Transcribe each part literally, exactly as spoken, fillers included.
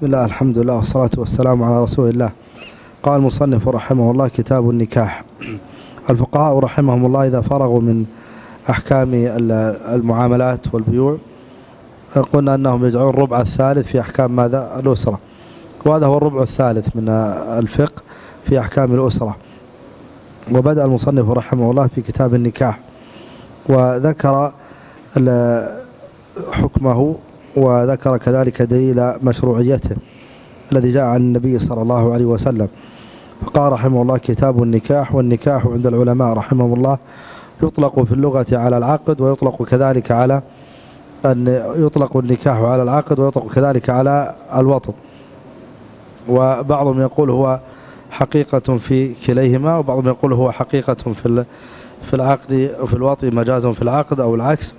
بسم الله، الحمد لله، والصلاة والسلام على رسول الله. قال المصنف رحمه الله: كتاب النكاح. الفقهاء رحمهم الله إذا فرغوا من أحكام المعاملات والبيوع قلنا أنهم يجعلون الربع الثالث في أحكام ماذا؟ الأسرة، وهذا هو الربع الثالث من الفقه في أحكام الأسرة. وبدأ المصنف رحمه الله في كتاب النكاح وذكر حكمه وذكر كذلك دليل مشروعيته الذي جاء عن النبي صلى الله عليه وسلم. فقال رحمه الله: كتاب النكاح. والنكاح عند العلماء رحمهم الله يطلق في اللغة على العقد، ويطلق كذلك على أن يطلق النكاح على العقد ويطلق كذلك على الوطن، وبعضهم يقول هو حقيقة في كليهما، وبعضهم يقول هو حقيقة في في العقد وفي الوطن مجاز في العقد أو العكس.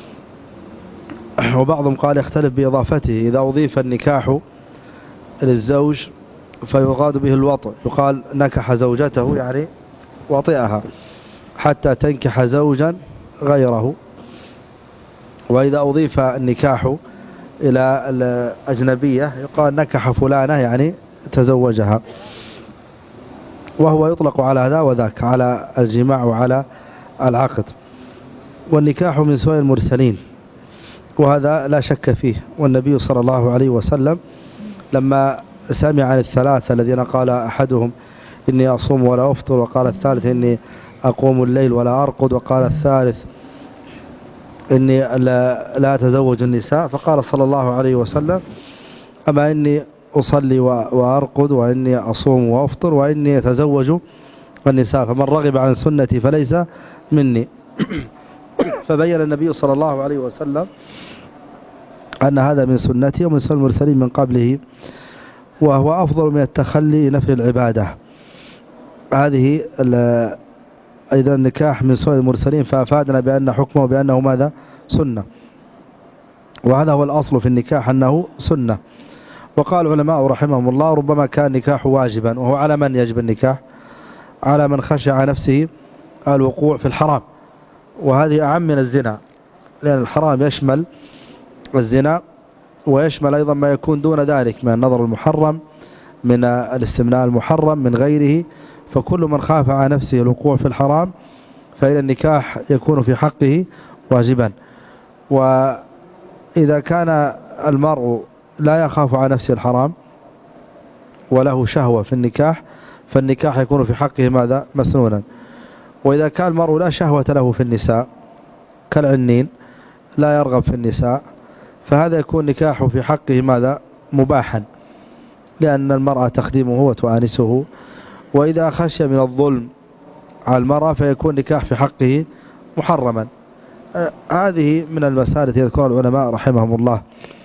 وبعضهم قال يختلف بإضافته، إذا أضيف النكاح للزوج فيغاد به الوطء، يقال نكح زوجته يعني وطئها حتى تنكح زوجا غيره. وإذا أضيف النكاح إلى الأجنبية يقال نكح فلانة يعني تزوجها، وهو يطلق على هذا وذاك، على الجماع وعلى العقد. والنكاح من سوء المرسلين، وهذا لا شك فيه. والنبي صلى الله عليه وسلم لما سمع عن الثلاثة الذين قال أحدهم إني أصوم ولا أفطر، وقال الثالث إني أقوم الليل ولا أرقد، وقال الثالث إني لا, لا أتزوج النساء، فقال صلى الله عليه وسلم: أما إني أصلي وأرقد، وإني أصوم وأفطر، وإني أتزوج النساء، فمن رغب عن سنتي فليس مني. فبين النبي صلى الله عليه وسلم أن هذا من سنته ومن سنة المرسلين من قبله، وهو أفضل من التخلي نفي العبادة. هذه أيضا النكاح من سنة المرسلين، فأفادنا بأن حكمه بأنه ماذا؟ سنة. وهذا هو الأصل في النكاح أنه سنة. وقال العلماء رحمهم الله: ربما كان نكاح واجبا، وهو على من يجب النكاح؟ على من خشع نفسه الوقوع في الحرام، وهذه أعم من الزنا، لأن الحرام يشمل الزنا ويشمل أيضا ما يكون دون ذلك من النظر المحرم، من الاستمناء المحرم، من غيره. فكل من خاف على نفسه الوقوع في الحرام فإن النكاح يكون في حقه واجبا. وإذا كان المرء لا يخاف على نفسه الحرام وله شهوة في النكاح فالنكاح يكون في حقه ماذا؟ مسنونا. وإذا كان المرء لا شهوة له في النساء كالعنين، لا يرغب في النساء، فهذا يكون نكاحه في حقه ماذا؟ مباحا، لأن المرأة تخدمه وتؤانسه. وإذا خشي من الظلم على المرأة فيكون نكاح في حقه محرما. هذه من المسائل التي يذكرها العلماء رحمهم الله.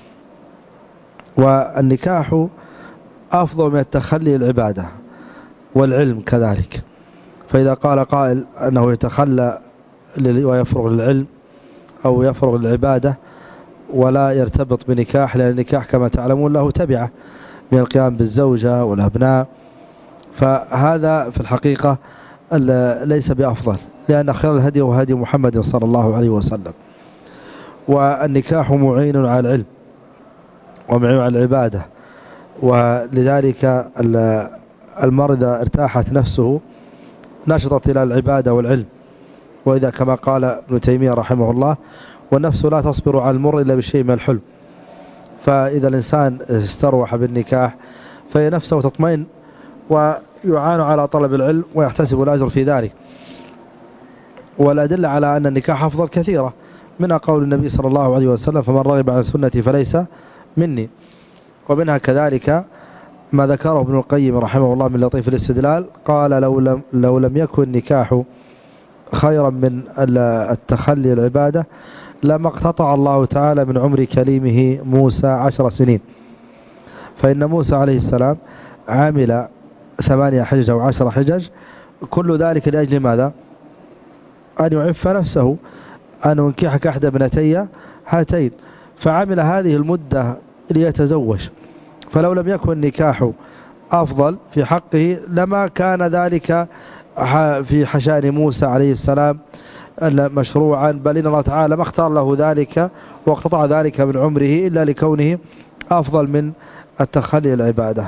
والنكاح أفضل من التخلي العبادة والعلم كذلك. فإذا قال قائل أنه يتخلى ويفرغ للعلم أو يفرغ للعبادة ولا يرتبط بنكاح، لأن النكاح كما تعلمون له تبعة من القيام بالزوجة والأبناء، فهذا في الحقيقة ليس بأفضل، لأن خير الهدي هو هدي محمد صلى الله عليه وسلم. والنكاح معين على العلم ومعين على العبادة، ولذلك المرء إذا ارتاحت نفسه نشطت إلى العبادة والعلم. وإذا كما قال ابن تيمية رحمه الله: والنفس لا تصبر على المر إلا بشيء من الحلم. فإذا الإنسان استروح بالنكاح فهي نفسه تطمئن ويعان على طلب العلم ويحتسب الأجر في ذلك. والأدلة على أن النكاح أفضل كثيرة، منها قول النبي صلى الله عليه وسلم: فمن رغب عن سنتي فليس مني. ومنها كذلك ما ذكره ابن القيم رحمه الله من لطيف الاستدلال، قال: لو لم, لو لم يكن نكاح خيرا من التخلي العبادة لما اقتطع الله تعالى من عمر كليمه موسى عشر سنين. فإن موسى عليه السلام عمل ثمانية حجج أو عشر حجج، كل ذلك لأجل ماذا؟ أن يعف نفسه، أن ينكحك أحد ابنتي هاتين، فعمل هذه المدة ليتزوج. فلو لم يكن نكاح أفضل في حقه لما كان ذلك في حشان موسى عليه السلام مشروعا، بل إن الله تعالى ما اختار له ذلك واقتطع ذلك من عمره إلا لكونه أفضل من التخلي العبادة.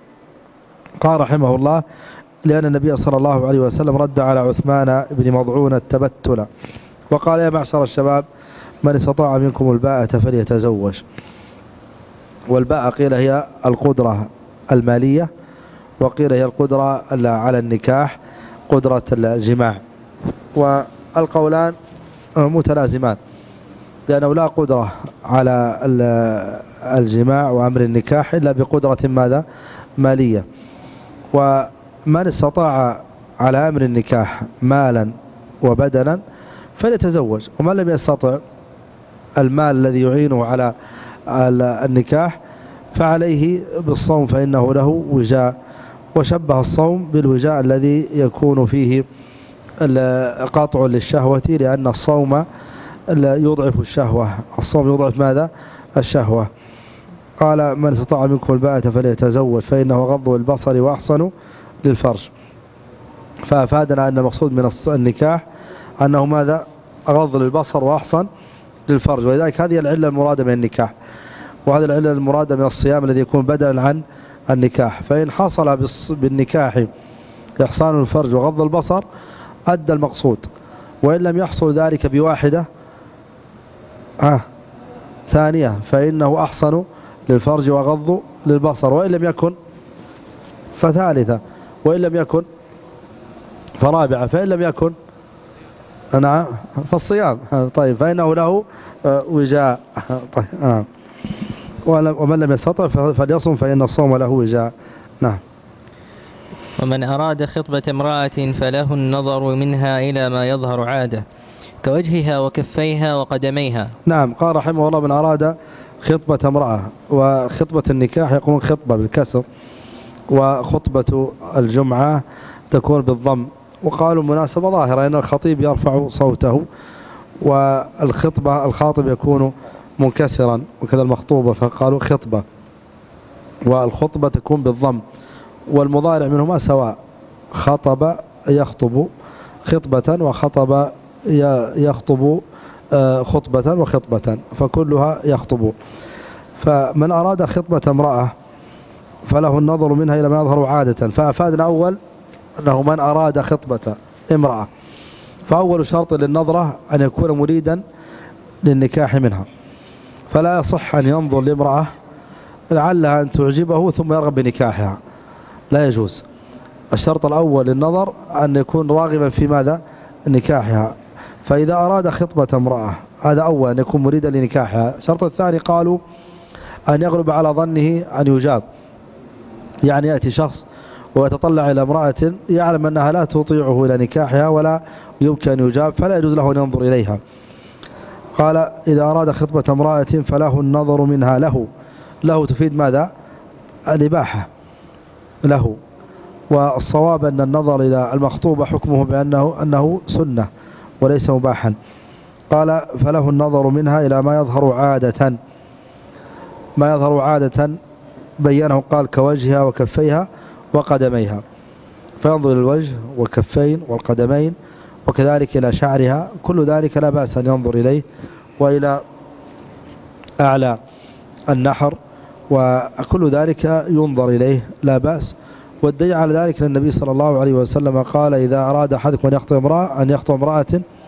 قال رحمه الله: لأن النبي صلى الله عليه وسلم رد على عثمان بن مضعون التبتل وقال: يا معشر الشباب، من استطاع منكم الباءة فليتزوج. والباءة قيل هي القدرة المالية، وقيل هي القدرة على النكاح، قدرة الجماع، والقولان متلازمان، لأنه لا قدرة على الجماع وأمر النكاح إلا بقدرة ماذا؟ مالية. ومن استطاع على أمر النكاح مالا وبدنا فليتزوج، ومن لم يستطع المال الذي يعينه على النكاح فعليه بالصوم فإنه له وجاء. وشبه الصوم بالوجاء الذي يكون فيه قطع للشهوة، لأن الصوم يضعف الشهوة، الصوم يضعف ماذا؟ الشهوة. قال: من استطاع منكم الباءة فليتزوج فإنه غض البصر وأحصن للفرج. فأفادنا أن المقصود من النكاح أنه ماذا؟ غض للبصر وأحصن للفرج، ولذلك هذه العلة المرادة من النكاح، وهذه العلة المرادة من الصيام الذي يكون بدلا عن النكاح. فإن حصل بالنكاح إحصان الفرج وغض البصر أدى المقصود، وإن لم يحصل ذلك بواحدة آه ثانية فإنه أحصن للفرج وغض للبصر، وإن لم يكن فثالثة، وإن لم يكن فرابعة، فإن لم يكن نعم فالصيام. طيب، فإنه له وجاء. طيب آه. ومن لم يستطع فليصم فإن الصوم له وجاء. نعم. ومن أراد خطبة امرأة فله النظر منها إلى ما يظهر عادة كوجهها وكفيها وقدميها. نعم. قال رحمه الله: من أراد خطبة امرأة، وخطبة النكاح يقولون خطبة بالكسر، وخطبة الجمعة تكون بالضم. وقالوا مناسبة ظاهرة أن الخطيب يرفع صوته، والخطبة الخاطب يكون منكسرا، وكذا المخطوبة فقالوا خطبة، والخطبة تكون بالضم. والمضارع منهما سواء، خطب يخطب خطبة، وخطب يخطب خطبة وخطبة، فكلها يخطب. فمن أراد خطبة امرأة فله النظر منها إلى ما يظهر عادة. فأفادنا أول أنه من أراد خطبة امرأة، فأول شرط للنظرة أن يكون مريدا للنكاح منها، فلا يصح أن ينظر لامرأة لعلها أن تعجبه ثم يرغب بنكاحها، لا يجوز. الشرط الأول للنظر أن يكون راغبا في ماذا؟ نكاحها. فإذا أراد خطبة امرأة، هذا أول، أن يكون مريدا لنكاحها. الشرط الثاني قالوا أن يغلب على ظنه أن يجاب، يعني يأتي شخص ويتطلع إلى امرأة يعلم أنها لا تطيعه إلى نكاحها ولا يمكن أن يجاب، فلا يجوز له أن ينظر إليها. قال: إذا أراد خطبة امرأة فله النظر منها. له له تفيد ماذا؟ الإباحة له. والصواب أن النظر إلى المخطوبة حكمه بأنه أنه سنة وليس مباحا. قال: فله النظر منها إلى ما يظهر عادة. ما يظهر عادة بينه، قال: كوجهها وكفيها وقدميها، فينظر إلى الوجه والكفين والقدمين، وكذلك إلى شعرها، كل ذلك لا بأس أن ينظر إليه، وإلى أعلى النحر، وكل ذلك ينظر إليه لا بأس. والدليل على ذلك النبي صلى الله عليه وسلم قال: إذا أراد أحدكم أن يخطب امرأة أن يخطب امرأة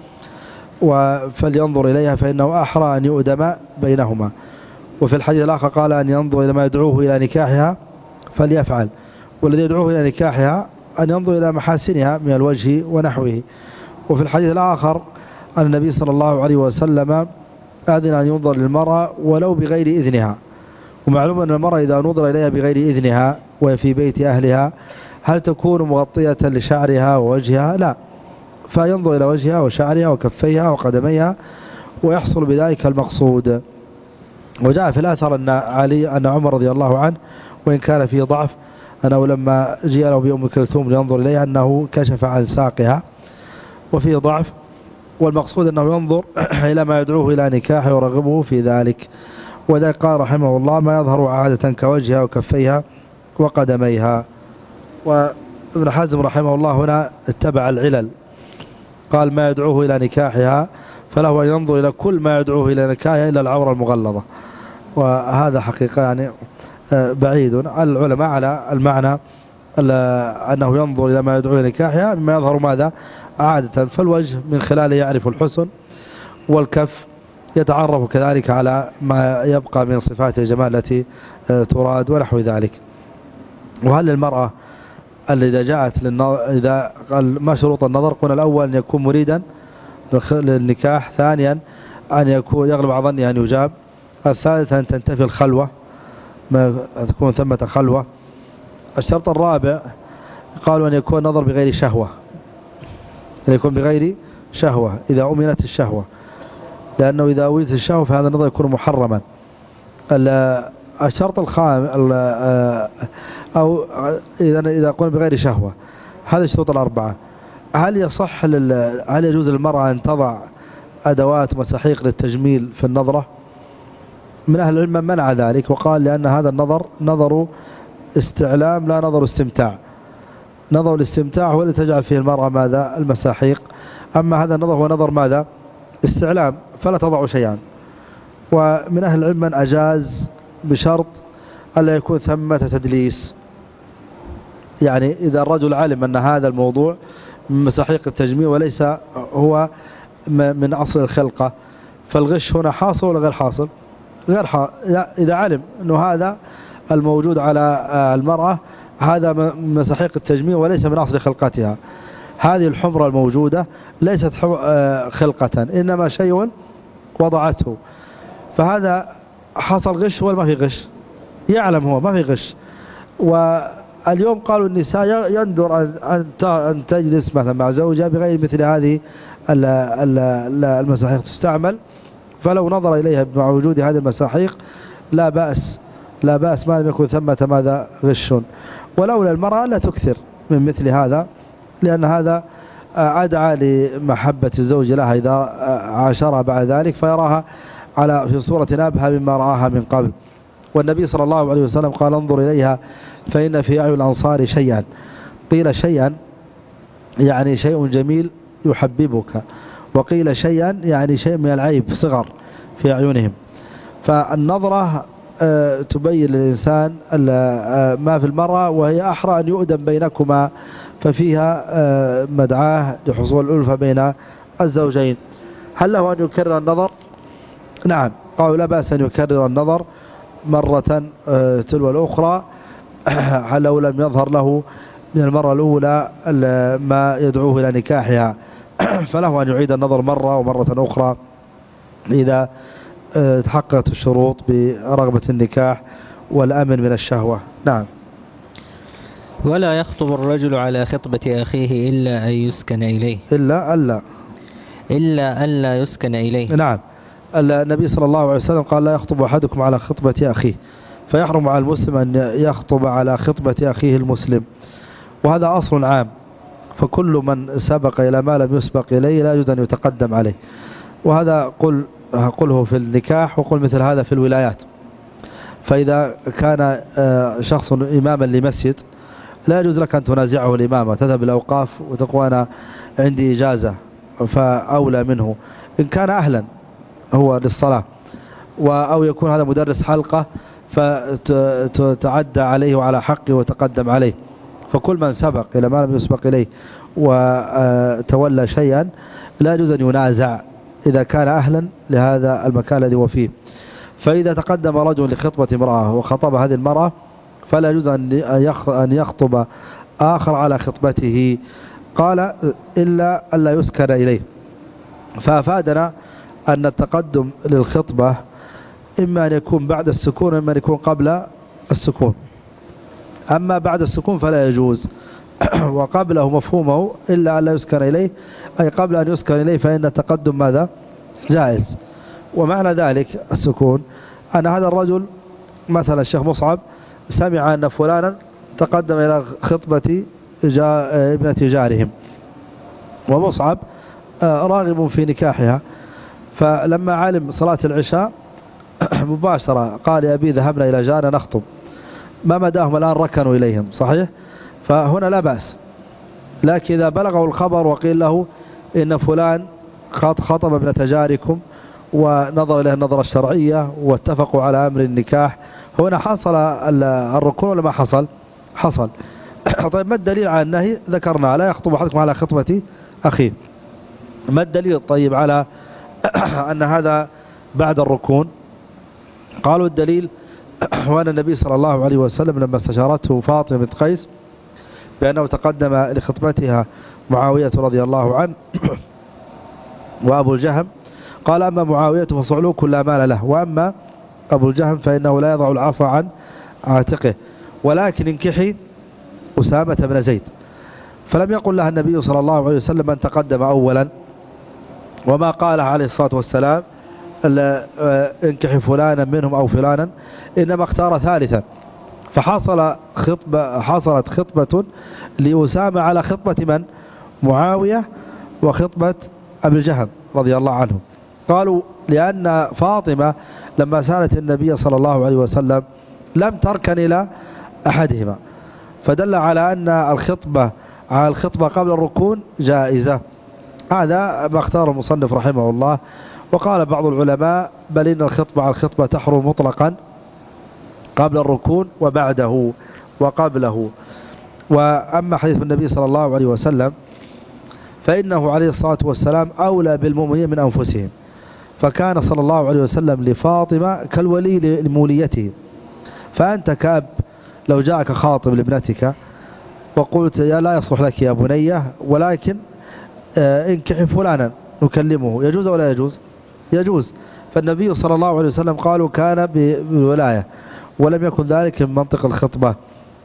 فلينظر إليها فإنه أحرى أن يؤدم بينهما. وفي الحديث الآخر قال: أن ينظر إلى ما يدعوه إلى نكاحها فليفعل. والذي يدعوه إلى نكاحها أن ينظر إلى محاسنها من الوجه ونحوه. وفي الحديث الآخر أن النبي صلى الله عليه وسلم أذن أن ينظر للمرأة ولو بغير إذنها. ومعلوم أن المرأة إذا نظر إليها بغير إذنها وهي في بيت أهلها هل تكون مغطية لشعرها ووجهها؟ لا، فينظر إلى وجهها وشعرها وكفيها وقدميها ويحصل بذلك المقصود. وجاء في الآثر أن علي أن عمر رضي الله عنه وإن كان فيه ضعف أنه لما جاء له بأم كلثوم لينظر إليها أنه كشف عن ساقها، وفيه ضعف، والمقصود أنه ينظر إلى ما يدعوه إلى نكاحه ويرغبه في ذلك. وذلك قال رحمه الله: ما يظهر عادة كوجهها وكفيها وقدميها. وابن حزم رحمه الله هنا اتبع العلل، قال: ما يدعوه إلى نكاحها فله أن ينظر إلى كل ما يدعوه إلى نكاحها إلا العورة المغلظة. وهذا حقيقة يعني بعيد على العلماء على المعنى أنه ينظر إلى ما يدعو إلى نكاحها مما يظهر ماذا عادة. فالوجه من خلاله يعرف الحسن، والكف يتعرف كذلك على ما يبقى من صفات الجمال التي تراد ونحو ذلك. وهل المرأة اللي إذا جاءت للنظر إذا قال ما شروط النظر؟ قلنا الأول أن يكون مريدا للنكاح، ثانيا أن يكون يغلب على ظنه أن يجاب، الثالثا أن تنتفي الخلوة، ما تكون ثمة خلوة. الشرط الرابع قالوا أن يكون نظر بغير شهوة، أن يكون بغير شهوة إذا أمنت الشهوة، لأنه إذا أمنت الشهوة فهذا النظر يكون محرما. الشرط الخامس أو إذا إذا قلنا بغير شهوة، هذه الشروط الأربعة. هل يصح هل يجوز للمرأة أن تضع أدوات مساحيق للتجميل في النظرة؟ من أهل العلم منع ذلك وقال لأن هذا النظر نظر استعلام لا نظر استمتاع. نظر الاستمتاع هو الذي تجعل فيه المرأة ماذا المساحيق، أما هذا النظر هو نظر ماذا استعلام، فلا تضع شيئا. ومن أهل العلم من أجاز بشرط ألا يكون ثمة تدليس، يعني إذا الرجل علم أن هذا الموضوع من مساحيق التجميل وليس هو من أصل الخلقة، فالغش هنا حاصل ولا غير حاصل؟ غير حاصل. إذا علم أنه هذا الموجود على المرأة هذا من مساحيق التجميل وليس من أصل خلقتها، هذه الحمرة الموجودة ليست خلقة إنما شيء وضعته، فهذا حصل غش ولا ما في غش؟ يعلم هو ما في غش. واليوم قالوا النساء يندر أن تجلس مثلا مع زوجها بغير مثل هذه المساحيق تستعمل، فلو نظر إليها مع وجود هذه المساحيق لا بأس، لا بأس ما لم يكن ثمة ماذا غش. ولولا المرأة لا تكثر من مثل هذا، لأن هذا أدعى لمحبة الزوج لها إذا عاشرها بعد ذلك فيراها على في صورة أبهى مما رآها من قبل. والنبي صلى الله عليه وسلم قال انظر إليها فإن في أعين الأنصار شيئا، قيل شيئا يعني شيء جميل يحببك، وقيل شيئا يعني شيء من العيب صغر في أعينهم. فالنظرة تبين للإنسان ما في المرأة، وهي أحرى أن يؤدم بينكما، ففيها مدعاه لحصول الألفة بين الزوجين. هل له أن يكرر النظر؟ نعم، قالوا لا بأس أن يكرر النظر مرة تلو الأخرى لو لم يظهر له من المرة الأولى ما يدعوه إلى نكاحها، فله أن يعيد النظر مرة ومرة أخرى إذا تحققت الشروط برغبة النكاح والأمن من الشهوة. نعم. ولا يخطب الرجل على خطبة أخيه إلا أن يسكن إليه إلا ألا إلا ألا يسكن إليه. نعم. النبي صلى الله عليه وسلم قال لا يخطب أحدكم على خطبة أخيه، فيحرم على المسلم أن يخطب على خطبة أخيه المسلم، وهذا أصل عام، فكل من سبق إلى ما لم يسبق إليه لا يجوز أن يتقدم عليه. وهذا قل قله في النكاح وقل مثل هذا في الولايات. فإذا كان شخص إماما لمسجد لا يجوز لك أن تنازعه الإمامة، تذهب الأوقاف وتقول أنا عندي إجازة، فأولى منه إن كان أهلا هو للصلاة، أو يكون هذا مدرس حلقة فتتعدى عليه وعلى حقه وتقدم عليه. فكل من سبق إلى ما لم يسبق إليه وتولى شيئا لا يجوز أن ينازع إذا كان أهلا لهذا المكان الذي هو فيه. فإذا تقدم رجل لخطبة امرأة وخطب هذه المرأة فلا يجوز أن يخطب آخر على خطبته، قال إلا ألا يسكن إليه. فأفادنا أن التقدم للخطبة إما أن يكون بعد السكون وإما أن يكون قبل السكون. أما بعد السكون فلا يجوز، وقبله مفهومه إلا أن لا يسكن إليه، أي قبل أن يسكن إليه فإن التقدم ماذا جائز. ومعنى ذلك السكون أن هذا الرجل مثلا الشيخ مصعب سمع أن فلانا تقدم إلى خطبة ابنة جارهم، ومصعب راغب في نكاحها، فلما علم صلاة العشاء مباشرة قال يا أبي ذهبنا إلى جارنا نخطب، ما مداهم الآن ركنوا إليهم، صحيح؟ فهنا لا بأس. لكن إذا بلغه الخبر وقيل له إن فلان خطب ابنة جاركم ونظر إليه النظرة الشرعية واتفقوا على أمر النكاح هنا حصل الركون ولا ما حصل؟ حصل. طيب ما الدليل على النهي؟ ذكرنا لا يخطب أحدكم على خطبة أخيه. ما الدليل طيب على أن هذا بعد الركون؟ قالوا الدليل وأن النبي صلى الله عليه وسلم لما استشارته فاطمة بنت قيس بأنه تقدم لخطبتها معاوية رضي الله عنه وأبو الجهم، قال أما معاوية فصعلوك لا مال له، وأما أبو الجهم فإنه لا يضع العصا عن عاتقه، ولكن انكحي أسامة بن زيد. فلم يقل لها النبي صلى الله عليه وسلم من تقدم أولا، وما قال عليه الصلاة والسلام انكحي فلانا منهم أو فلانا، إنما اختار ثالثا. فحصل خطبة حصلت خطبة لأسامة على خطبة من؟ معاوية وخطبة أبي الجهم رضي الله عنه. قالوا لأن فاطمة لما سألت النبي صلى الله عليه وسلم لم تركن إلى أحدهما، فدل على أن الخطبة على الخطبة قبل الركون جائزة. هذا ما اختار المصنف رحمه الله. وقال بعض العلماء بل إن الخطبة على الخطبة تحرم مطلقا قبل الركون وبعده وقبله. وأما حديث النبي صلى الله عليه وسلم فإنه عليه الصلاة والسلام أولى بالمؤمنين من أنفسهم، فكان صلى الله عليه وسلم لفاطمة كالولي لموليته. فأنت كأب لو جاءك خاطب لابنتك وقلت يا لا يصلح لك يا بنية ولكن انكحي فلانا نكلمه، يجوز ولا يجوز؟ يجوز. فالنبي صلى الله عليه وسلم قالوا كان بالولاية ولم يكن ذلك من منطق الخطبة.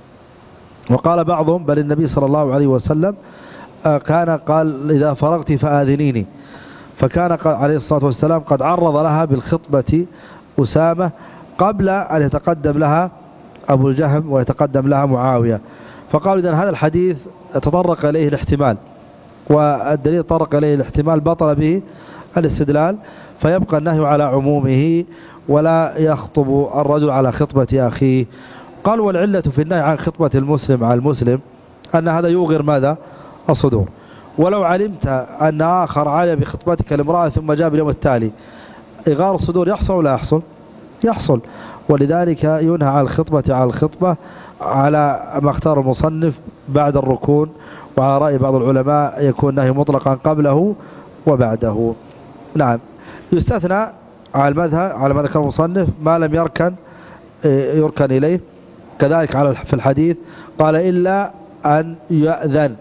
وقال بعضهم بل النبي صلى الله عليه وسلم كان قال إذا فرغت فآذنيني، فكان عليه الصلاة والسلام قد عرض لها بالخطبة أسامة قبل أن يتقدم لها أبو الجهم ويتقدم لها معاوية. فقالوا إذن هذا الحديث تطرق إليه الاحتمال، والدليل تطرق إليه الاحتمال بطل به الاستدلال، فيبقى النهي على عمومه ولا يخطب الرجل على خطبة أخيه. قال والعلة في النهي عن خطبة المسلم على المسلم أن هذا يوغر ماذا؟ الصدور. ولو علمت أن آخر عالي بخطبتك الامرأة ثم جاء باليوم التالي، إغار الصدور يحصل ولا يحصل؟ يحصل. ولذلك ينهى على الخطبة على الخطبة على ما اختار المصنف بعد الركون، وعلى رأي بعض العلماء يكون نهي مطلقا قبله وبعده. نعم. يستثنى على المذهب على ما ذكر المصنف ما لم يركن يركن إليه، كذلك على في الحديث قال إلا أن يأذن،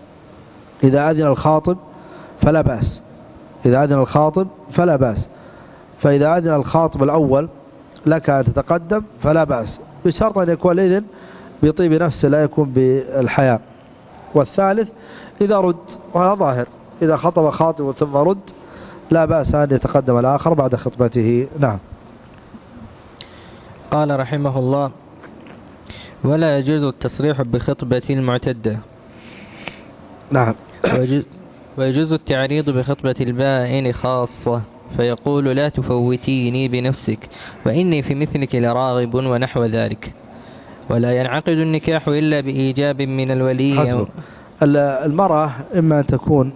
إذا أذن الخاطب فلا بأس، إذا أذن الخاطب فلا بأس. فإذا أذن الخاطب الأول لك أن تتقدم فلا بأس، بشرط أن يكون الإذن بطيب نفسه لا يكون بالحياء. والثالث إذا رد، وهذا ظاهر، إذا خطب خاطب ثم رد لا بأس أن يتقدم الآخر بعد خطبته. نعم. قال رحمه الله ولا يجوز التصريح بخطبة المعتدة. نعم. ويجوز التعريض بخطبة البائن خاصة، فيقول لا تفوتيني بنفسك وإني في مثلك لراغب ونحو ذلك. ولا ينعقد النكاح إلا بإيجاب من الولي. حسب. المرأة إما أن تكون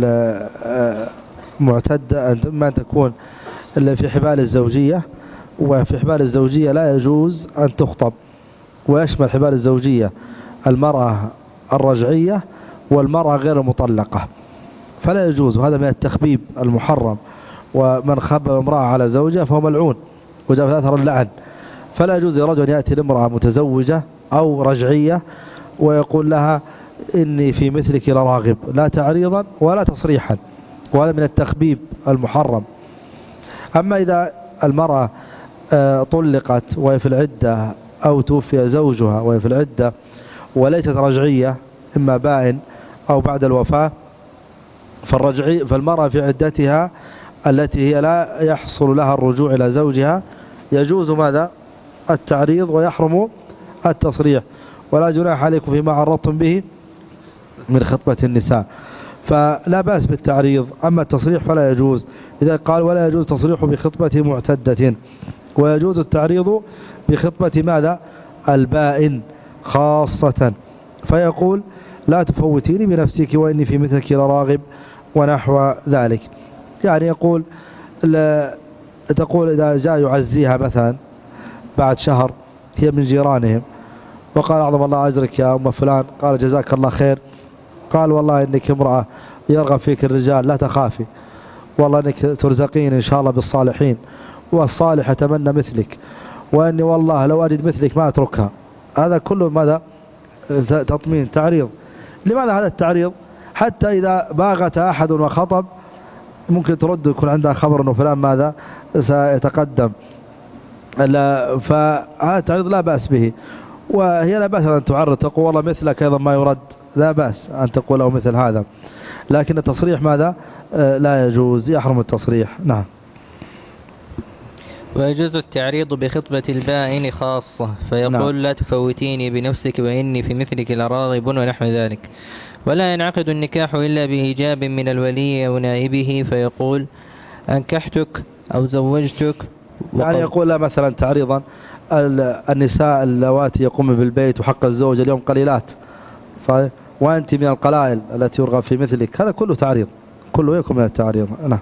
معتدة، إما أن تكون في حبال الزوجية، وفي حبال الزوجية لا يجوز أن تخطب، ويشمل حبال الزوجية المرأة الرجعية والمرأة غير المطلقة، فلا يجوز. وهذا من التخبيب المحرم، ومن خبب امرأة على زوجها فهو ملعون وجاء في أثر اللعن. فلا يجوز لرجل أن يأتي لامرأة متزوجة أو رجعية ويقول لها إني في مثلك لراغب، لا تعريضا ولا تصريحا، وهذا من التخبيب المحرم. أما إذا المرأة طلقت وهي في العدة أو توفي زوجها وهي في العدة وليست رجعية، إما بائن أو بعد الوفاة، فالرجعي فالمرأة في عدتها التي هي لا يحصل لها الرجوع إلى زوجها يجوز ماذا؟ التعريض، ويحرم التصريح. ولا جناح عليكم فيما عرضتم به من خطبة النساء، فلا بأس بالتعريض. أما التصريح فلا يجوز. إذا قال ولا يجوز تصريح بخطبة معتدة، ويجوز التعريض بخطبة ماذا؟ البائن خاصة، فيقول لا تفوتيني بنفسك وإني في مثلك لراغب ونحو ذلك. يعني يقول لا تقول إذا جاء يعزيها مثلا بعد شهر هي من جيرانهم، وقال أعظم الله أجرك يا أم فلان، قال جزاك الله خير، قال والله إنك امرأة يرغب فيك الرجال لا تخافي، والله إنك ترزقين إن شاء الله بالصالحين، والصالح أتمنى مثلك، وأني والله لو أجد مثلك ما أتركها. هذا كله ماذا؟ تطمين، تعريض. لماذا هذا التعريض؟ حتى إذا باغت أحد وخطب ممكن ترد، يكون عندها خبر أنه فلان ماذا سيتقدم، فهذا التعريض لا بأس به، وهي لا بأس أن تعرض تقول والله مثلك أيضا ما يرد، لا بأس أن تقول له مثل هذا، لكن التصريح ماذا؟ لا يجوز، يحرم التصريح. نعم. ويجوز التعريض بخطبة البائن خاصة، فيقول نعم. لا تفوتيني بنفسك وإني في مثلك لراغب ونحو ذلك. ولا ينعقد النكاح إلا بإيجاب من الولي أو نائبه، فيقول أنكحتك أو زوجتك. يعني يقول لا مثلا تعريضا النساء اللواتي يقوم بالبيت وحق الزوج اليوم قليلات، صحيح، وأنت من القلائل التي يرغب في مثلك، هذا كله تعريض، كله يكون من التعريض. نعم.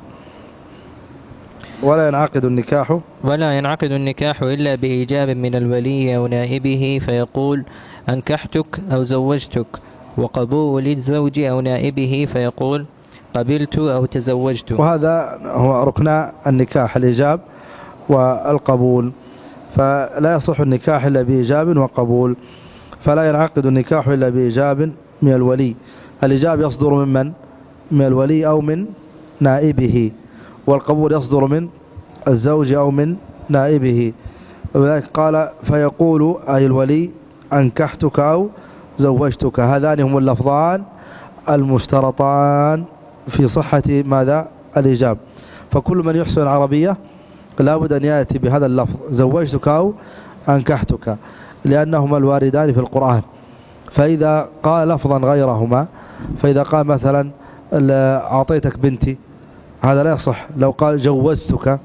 ولا ينعقد النكاح ولا ينعقد النكاح إلا بإيجاب من الولي أو نائبه، فيقول أنكحتك أو زوجتك، وقبول الزوج أو نائبه، فيقول قبلت أو تزوجت. وهذا هو ركن النكاح، الإيجاب والقبول، فلا يصح النكاح إلا بإيجاب وقبول، فلا ينعقد النكاح إلا بإيجاب من الولي. الإيجاب يصدر من من؟ من الولي أو من نائبه، والقبول يصدر من الزوج أو من نائبه. وذلك قال فيقول أي الولي أنكحتك أو زوجتك، هذان هم اللفظان المشترطان في صحة ماذا؟ الإيجاب. فكل من يحسن العربية لابد أن يأتي بهذا اللفظ زوجتك أو أنكحتك، لأنهما الواردان في القرآن. فإذا قال لفظا غيرهما، فإذا قال مثلا أعطيتك بنتي، هذا لا يصح. لو قال جوزتك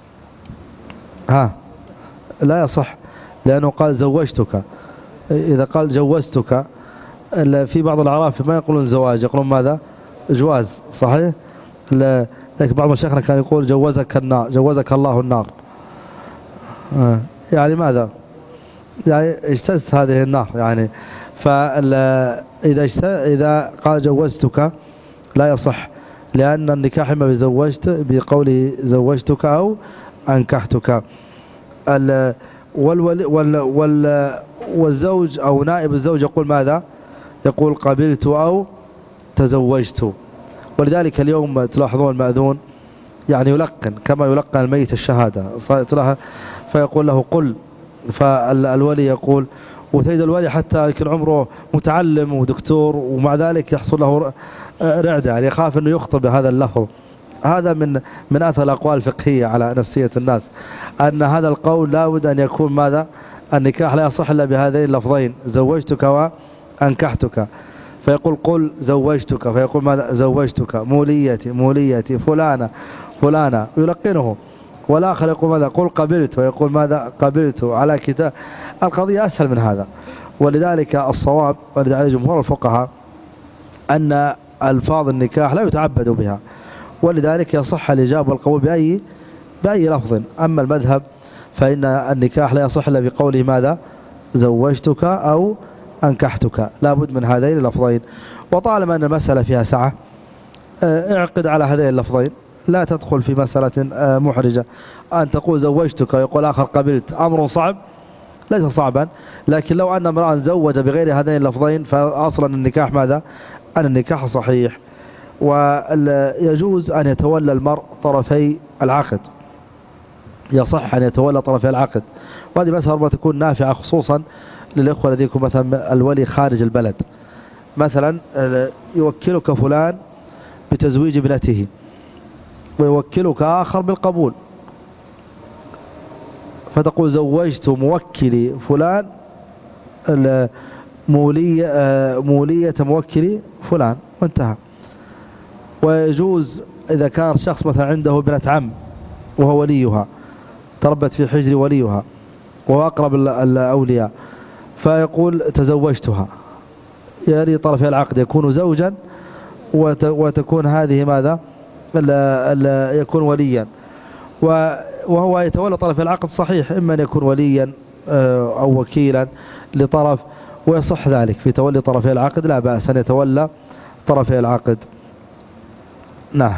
ها لا يصح، لأنه قال زوجتك. إذا قال جوزتك، في بعض الأعراف ما يقولون زواج، يقولون ماذا؟ جواز، صحيح. لكن بعض مشايخنا كان يقول جوزك النار، جوزك الله النار، يعني ماذا؟ يعني اجتزت هذه النار يعني. فإذا إذا قال جوزتك لا يصح، لأن النكاح ما بزوجت بقوله زوجتك أو أنكحتك. والولي وال وال والزوج أو نائب الزوج يقول ماذا؟ يقول قبلت أو تزوجت. ولذلك اليوم تلاحظون المأذون يعني يلقن كما يلقن الميت الشهادة، فيقول له قل، فالولي يقول، وتجد الولي حتى يكون عمره متعلم ودكتور ومع ذلك يحصل له رعدة، يعني يخاف أنه يخطب بهذا اللفظ. هذا من من أثر الأقوال الفقهية على نفسية الناس، أن هذا القول لابد أن يكون ماذا؟ النكاح لا يصح إلا بهذين اللفظين زوجتك وأنكحتك. فيقول قل زوجتك، فيقول ماذا؟ زوجتك موليتي موليتي فلانة فلانة، يلقنه. والآخر يقول ماذا؟ قل قبلت، ويقول ماذا؟ قبلت على كتاب. القضية أسهل من هذا. ولذلك الصواب ولذلك جمهور الفقهاء أن ألفاظ النكاح لا يتعبد بها، ولذلك يصح الإجاب والقبول بأي بأي لفظ. أما المذهب فإن النكاح لا يصح إلا بقوله ماذا؟ زوجتك أو أنكحتك، لابد من هذين اللفظين. وطالما أن المسألة فيها سعة اعقد على هذين اللفظين، لا تدخل في مسألة محرجة. أن تقول زوجتك ويقول آخر قبلت، أمر صعب ليس صعبا، لكن لو أن امرأ زوج بغير هذين اللفظين فأصلا النكاح ماذا؟ أن النكاح صحيح. ويجوز أن يتولى المرء طرفي العقد، يصح أن يتولى طرفي العقد، وهذه مسألة ربما تكون نافعة خصوصا للإخوة الذين يكون مثلا الولي خارج البلد، مثلا يوكلك فلان بتزويج ابنته ويوكلك آخر بالقبول، فتقول زوجت موكلي فلان مولية, مولية موكلي فلان، وانتهى. ويجوز إذا كان شخص مثلا عنده ابنة عم وهو وليها، تربت في حجر وليها وهو أقرب الأولياء، فيقول تزوجتها، يعني طرف العقد يكون زوجا وتكون هذه ماذا؟ لا لا يكون وليا. وهو يتولى طرف العقد صحيح، إما أن يكون وليا أو وكيلا لطرف، ويصح ذلك في تولي طرفي العقد، لا بأس أن يتولى طرفي العقد. نعم.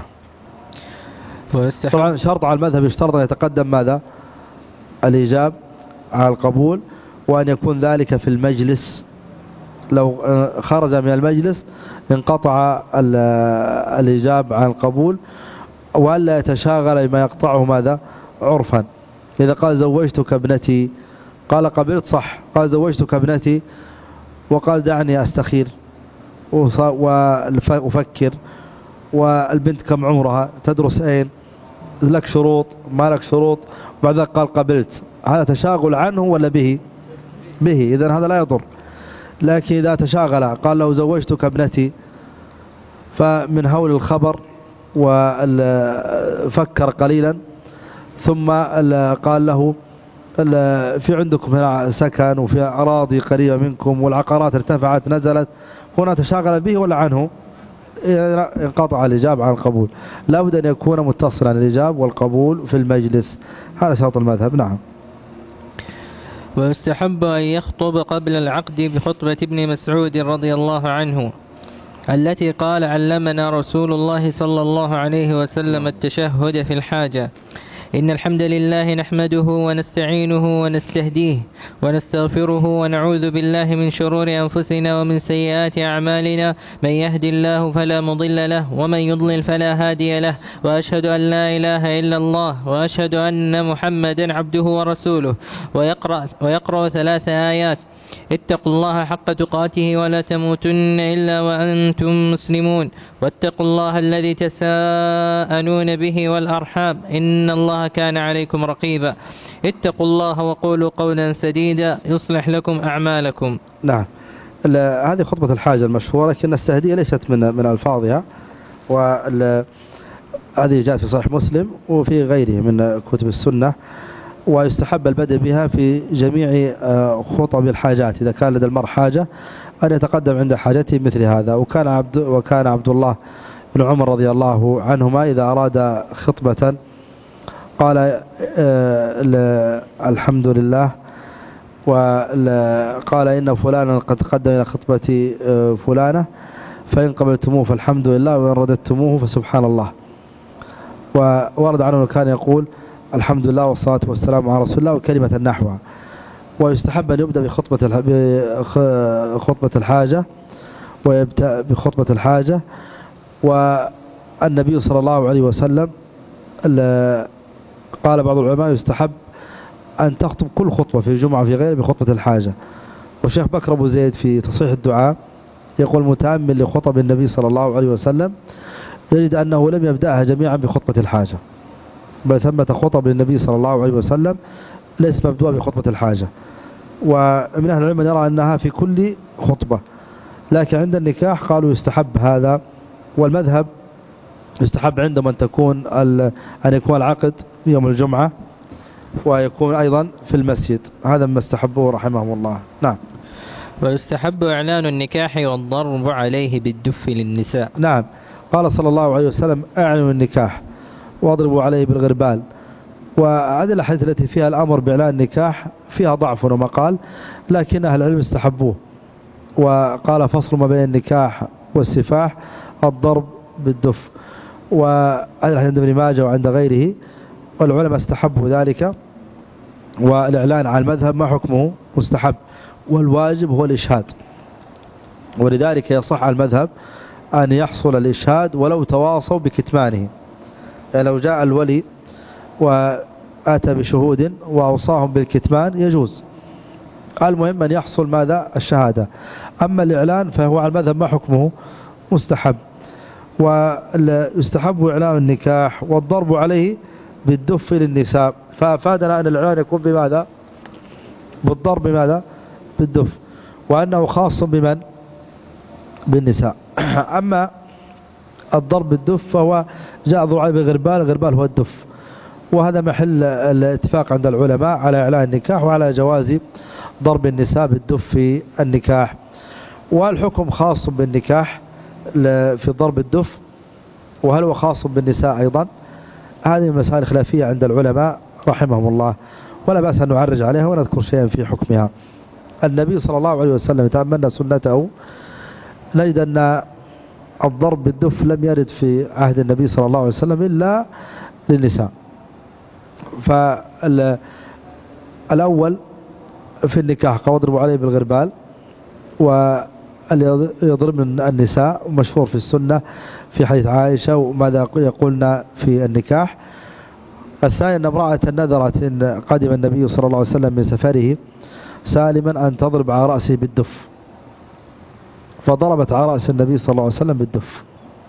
طبعا شرط على المذهب يشترط أن يتقدم ماذا؟ الإجاب على القبول، وأن يكون ذلك في المجلس. لو خرج من المجلس انقطع الإجاب عن القبول، وألا يتشاغل بما يقطعه ماذا؟ عرفا. إذا قال زوجتك ابنتي قال قبلت صح، قال زوجتك ابنتي وقال دعني أستخير وأفكر، والبنت كم عمرها، تدرس أين، لك شروط ما لك شروط، بعد ذلك قال قبلت، هذا تشاغل عنه ولا به؟ به، إذن هذا لا يضر. لكن إذا تشاغل قال له زوجتك ابنتي، فمن هول الخبر وفكر قليلا ثم قال له في عندكم هنا سكن وفي أراضي قريبة منكم والعقارات ارتفعت نزلت، هنا تشاغل به ولا عنه؟ انقطع الإجاب عن القبول. لا بد أن يكون متصلا الإجاب والقبول في المجلس، هذا شرط المذهب. نعم. ويستحب أن يخطب قبل العقد بخطبة ابن مسعود رضي الله عنه التي قال علمنا رسول الله صلى الله عليه وسلم التشهد في الحاجة: إن الحمد لله نحمده ونستعينه ونستهديه ونستغفره ونعوذ بالله من شرور أنفسنا ومن سيئات أعمالنا، من يهدي الله فلا مضل له ومن يضلل فلا هادي له، وأشهد أن لا إله إلا الله وأشهد أن محمدا عبده ورسوله. ويقرأ, ويقرأ ثلاث آيات: اتقوا الله حق تقاته ولا تموتن إلا وأنتم مسلمون، واتقوا الله الذي تساءلون به والأرحام إن الله كان عليكم رقيبا، اتقوا الله وقولوا قولا سديدا يصلح لكم أعمالكم. نعم. هذه خطبة الحاجة المشهورة، لكن التهدئة ليست من من ألفاظها، وهذه جاءت في صحيح مسلم وفي غيره من كتب السنة. ويستحب البدء بها في جميع خطب الحاجات، إذا كان لدى المرء حاجة أن يتقدم عند حاجته مثل هذا. وكان عبد وكان عبد الله بن عمر رضي الله عنهما إذا أراد خطبة قال الحمد لله، وقال إن فلانا قد قدم إلى خطبة فلانة، فإن قبلتموه فالحمد لله، وإن رددتموه فسبحان الله. وورد عنه كان يقول الحمد لله والصلاة والسلام على رسول الله وكلمة النحو. ويستحب أن يبدأ بخطبة بخطبة الحاجة ويبدأ بخطبة الحاجة. والنبي صلى الله عليه وسلم قال بعض العلماء يستحب أن تخطب كل خطبة في الجمعة في غير بخطبة الحاجة. والشيخ بكر أبو زيد في تصحيح الدعاء يقول متأمل لخطب النبي صلى الله عليه وسلم يجد أنه لم يبدأها جميعا بخطبة الحاجة، بل ثمة خطب للنبي صلى الله عليه وسلم ليس مبدوءة بخطبة الحاجة. ومن أهل العلم يرى أنها في كل خطبة، لكن عند النكاح قالوا يستحب هذا. والمذهب يستحب عندما أن تكون أن يكون العقد يوم الجمعة ويكون أيضا في المسجد، هذا ما استحبه رحمه الله. نعم. ويستحب إعلان النكاح والضرب عليه بالدف للنساء. نعم. قال صلى الله عليه وسلم اعلنوا النكاح واضربوا عليه بالغربال. وهذه الأحاديث التي فيها الأمر بإعلان النكاح فيها ضعف ومقال، لكن أهل العلم استحبوه. وقال فصل ما بين النكاح والسفاح الضرب بالدف، وهذا الحديث عند ابن ماجه وعند غيره، والعلماء استحبوا ذلك. والإعلان على المذهب ما حكمه مستحب، والواجب هو الإشهاد. ولذلك يصح على المذهب أن يحصل الإشهاد ولو تواصوا بكتمانه، يعني لو جاء الولي وآتى بشهود وأوصاهم بالكتمان يجوز، المهم أن يحصل ماذا؟ الشهادة. أما الإعلان فهو على المذهب ما حكمه مستحب. ويستحب إعلان النكاح والضرب عليه بالدف للنساء، فأفادنا أن الإعلان يكون بماذا؟ بالضرب بماذا؟ بالدف، وأنه خاص بمن؟ بالنساء. أما الضرب بالدف فهو جاء ضرب عليه بالغربال، الغربال هو الدف، وهذا محل الاتفاق عند العلماء على إعلان النكاح وعلى جواز ضرب النساء بالدف في النكاح. والحكم خاص بالنكاح في ضرب الدف، وهل هو خاص بالنساء أيضا؟ هذه مسائل خلافية عند العلماء رحمهم الله، ولا بأس أن نعرج عليها ونذكر شيئا في حكمها. النبي صلى الله عليه وسلم تأملنا سنته نجد أن الضرب بالدف لم يرد في عهد النبي صلى الله عليه وسلم إلا للنساء. فالأول في النكاح قال واضربوا عليه بالغربال، ويضربن النساء مشهور في السنة في حديث عائشة وماذا يقولنا في النكاح. الثاني أن امرأة نذرت إن قدم النبي صلى الله عليه وسلم من سفره سالما أن تضرب على رأسه بالدف، فضربت على رأس النبي صلى الله عليه وسلم بالدف.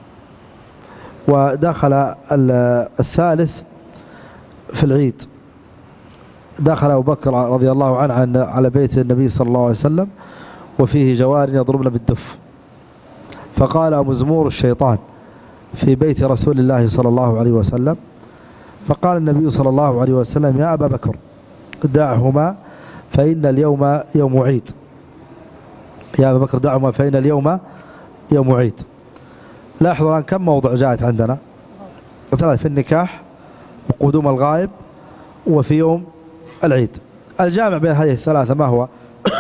ودخل الثالث في العيد، دخل أبو بكر رضي الله عنه على بيت النبي صلى الله عليه وسلم وفيه جوار يضربن بالدف، فقال مزمور الشيطان في بيت رسول الله صلى الله عليه وسلم. فقال النبي صلى الله عليه وسلم يا أبا بكر دعهما فإن اليوم يوم عيد، يا أبا بكر دعهما فإن اليوم يوم عيد. لاحظوا الآن كم موضع جاءت عندنا، ثلاث في النكاح وقدوم الغائب وفي يوم العيد. الجامع بين هذه الثلاثة ما هو؟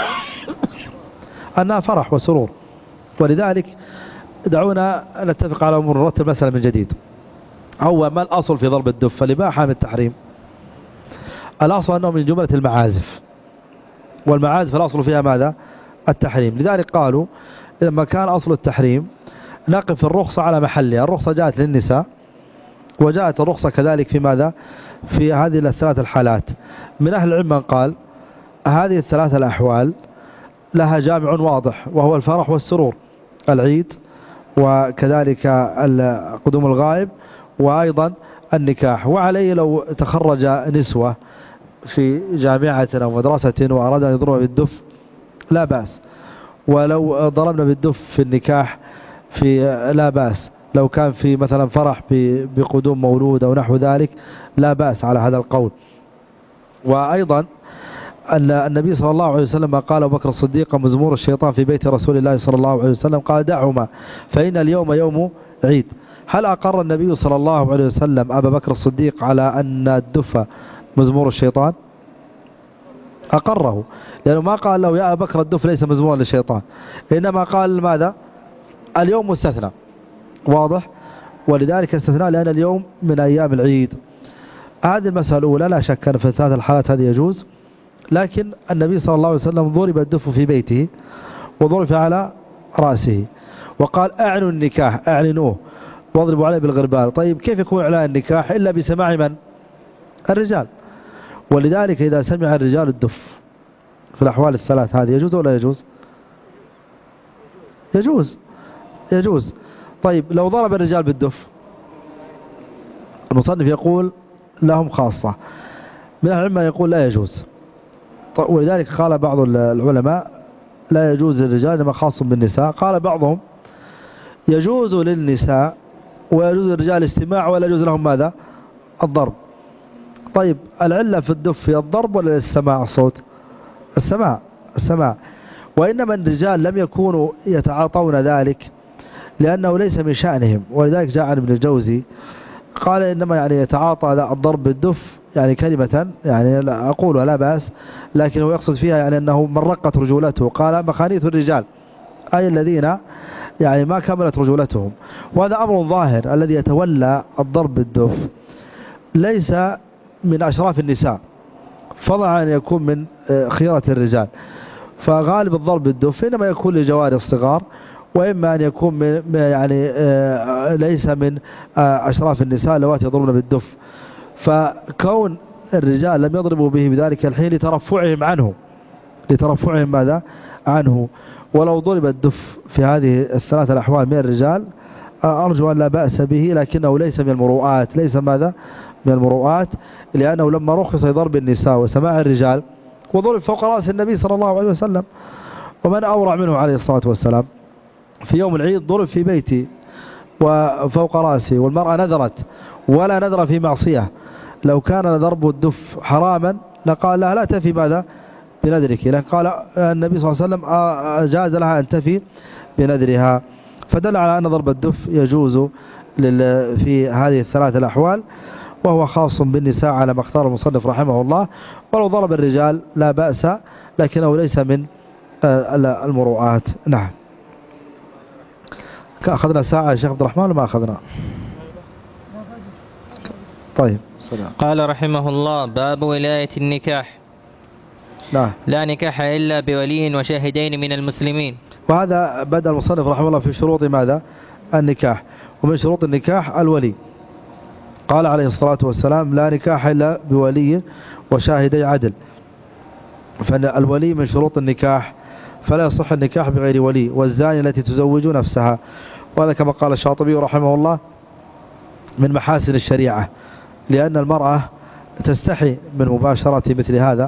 أنها فرح وسرور. ولذلك دعونا نتفق على أمور نرتب مسألة من جديد. هو ما الأصل في ضرب الدف؟ فالإباحة من التحريم. الأصل أنه من جملة المعازف، والمعازف الأصل فيها ماذا؟ التحريم. لذلك قالوا لما كان أصل التحريم نقف الرخصة على محلها. الرخصة جاءت للنساء وجاءت الرخصة كذلك في ماذا؟ في هذه الثلاث الحالات. من أهل العلم من قال هذه الثلاث الأحوال لها جامع واضح وهو الفرح والسرور، العيد وكذلك قدوم الغائب وأيضا النكاح. وعليه لو تخرج نسوة في جامعة أو مدرسة وأراد أن يضرب بالدف لا بأس، ولو ضربنا بالدف في النكاح في لا بأس، لو كان في مثلا فرح بقدوم مولود أو نحو ذلك لا بأس على هذا القول. وأيضا أن النبي صلى الله عليه وسلم قال أبو بكر الصديق مزمور الشيطان في بيت رسول الله صلى الله عليه وسلم قال دعهما فإن اليوم يوم عيد. هل أقر النبي صلى الله عليه وسلم أبا بكر الصديق على أن الدف مزمور الشيطان؟ أقره، لأنه ما قال له يا أبا بكر الدف ليس مزمورا للشيطان، إنما قال ماذا؟ اليوم مستثنى، واضح؟ ولذلك استثناء لأن اليوم من أيام العيد. هذه المسألة الأولى لا شك أن في ثلاث الحالات هذه يجوز، لكن النبي صلى الله عليه وسلم ضرب الدف في بيته وضرب على رأسه وقال أعنوا النكاح، أعلنوه واضربوا عليه بالغربال. طيب كيف يكون إعلان النكاح إلا بسماع من؟ الرجال. ولذلك إذا سمع الرجال الدف في الأحوال الثلاث هذه يجوز ولا يجوز؟ يجوز يجوز. طيب لو ضرب الرجال بالدف المصنف يقول لهم خاصة، من العلماء يقول لا يجوز. ولذلك قال بعض العلماء لا يجوز للرجال إنما خاص بالنساء. قال بعضهم يجوز للنساء ويجوز للرجال الاستماع ولا يجوز لهم ماذا؟ الضرب. طيب العلة في الدف في الضرب ولا السماع الصوت؟ السماع السماع. وإنما الرجال لم يكونوا يتعاطون ذلك لأنه ليس من شأنهم. ولذلك جاء عن ابن الجوزي قال إنما يعني يتعاطى الضرب بالدف يعني كلمة يعني لا أقولها لا بأس، لكنه يقصد فيها يعني أنه من رقت رجولته. قال مخانيث الرجال أي الذين يعني ما كملت رجولتهم. وهذا أمر ظاهر، الذي يتولى الضرب بالدف ليس من أشراف النساء فضلا أن يكون من خيرة الرجال. فغالب الضرب بالدف إنما يكون لجواري الصغار، وإما أن يكون من يعني ليس من أشراف النساء اللواتي يضربن بالدف. فكون الرجال لم يضربوا به بذلك الحين لترفعهم عنه لترفعهم ماذا؟ عنه. ولو ضرب الدف في هذه الثلاث الأحوال من الرجال أرجو أن لا بأس به، لكنه ليس من المروءات، ليس ماذا؟ من المروءات، لأنه لما رخص لضرب النساء وسماع الرجال وضرب فوق رأس النبي صلى الله عليه وسلم، ومن أورع منه عليه الصلاة والسلام في يوم العيد ضرب في بيتي وفوق رأسي، والمرأة نذرت ولا نذر في معصية. لو كان ضرب الدف حراما لقال لها لا تفي ماذا؟ بنذرك، لكن قال النبي صلى الله عليه وسلم جاز لها أن تفي بنذرها. فدل على أن ضرب الدف يجوز في هذه الثلاث الأحوال. وهو خاص بالنساء على ما اختار المصنف رحمه الله. ولو ضرب الرجال لا بأس، لكنه ليس من المروءات. نعم. أخذنا ساعة يا شيخ عبد الرحمن ولا ما أخذنا؟ طيب. قال رحمه الله: باب ولاية النكاح. نعم. لا نكاح إلا بولي وشاهدين من المسلمين. وهذا بدأ المصنف رحمه الله في شروط ماذا؟ النكاح. ومن شروط النكاح الولي. قال عليه الصلاة والسلام: لا نكاح إلا بولي وشاهدي عدل. فالولي من شروط النكاح، فلا يصح النكاح بغير ولي. والزانية التي تزوج نفسها، وهذا كما قال الشاطبي رحمه الله من محاسن الشريعة، لأن المرأة تستحي من مباشرة مثل هذا.